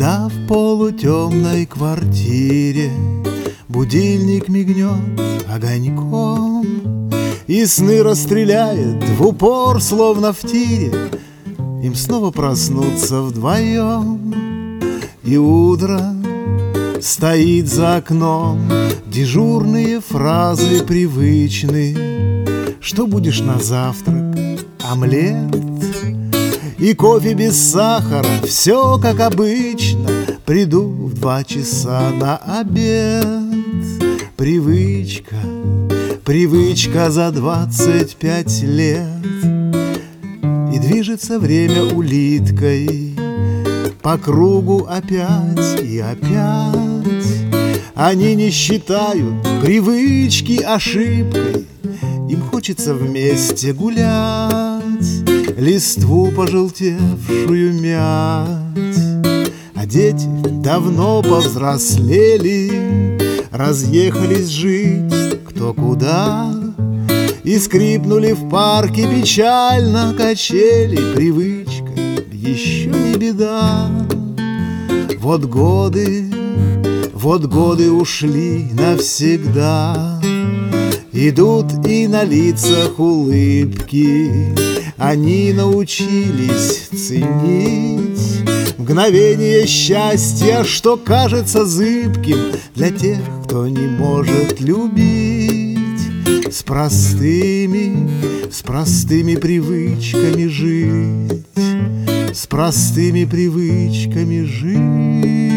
когда в полутемной квартире будильник мигнет огоньком и сны расстреляет в упор, словно в тире, им снова проснуться вдвоем. И утро стоит за окном, дежурные фразы привычны. Что будешь на завтрак? Омлет и кофе без сахара, все как обычно. Приду в 2 часа на обед. Привычка, привычка за 25 лет. И движется время улиткой по кругу опять и опять. Они не считают привычки ошибкой, им хочется вместе гулять, листву пожелтевшую мять. А дети давно повзрослели, разъехались жить кто куда, и скрипнули в парке печально качели. Привычка еще не беда. Вот годы ушли навсегда. Идут и на лицах улыбки, они научились ценить мгновение счастья, что кажется зыбким для тех, кто не может любить. С простыми привычками жить, с простыми привычками жить.